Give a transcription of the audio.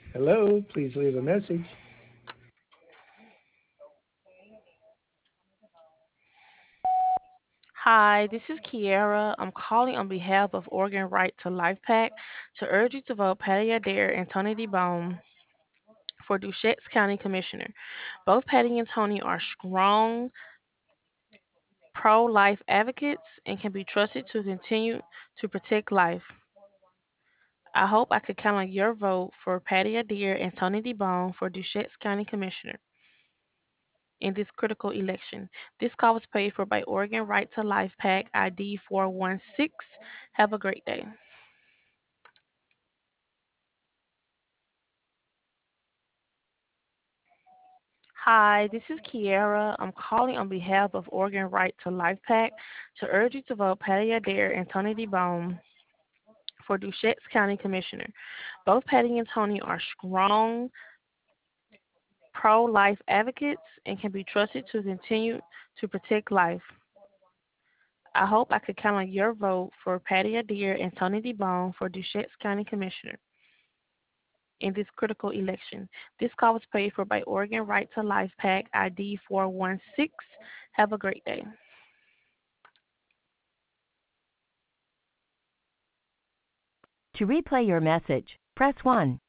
Hello, please leave a message. Hi, this is Kiara. I'm calling on behalf of Oregon Right to Life PAC to urge you to vote Patty Adair and Tony DeBone for Dushette's County Commissioner. Both Patty and Tony are strong pro life advocates and can be trusted to continue to protect life. I hope I could count on your vote for Patty Adair and Tony DeBone for Dushette's County Commissioner in this critical election. This call was paid for by Oregon Right to Life PAC ID 416. Have a great day. Hi, this is Kiara. I'm calling on behalf of Oregon Right to Life PAC to urge you to vote Patty Adair and Tony DeBone for Dushette's County Commissioner. Both Patty and Tony are strong pro life advocates and can be trusted to continue to protect life. I hope I could count on your vote for Patty Adair and Tony DeBone for Dushette's County Commissioner in this critical election. This call was paid for by Oregon Right to Life PAC ID 416. Have a great day. To replay your message, press 1.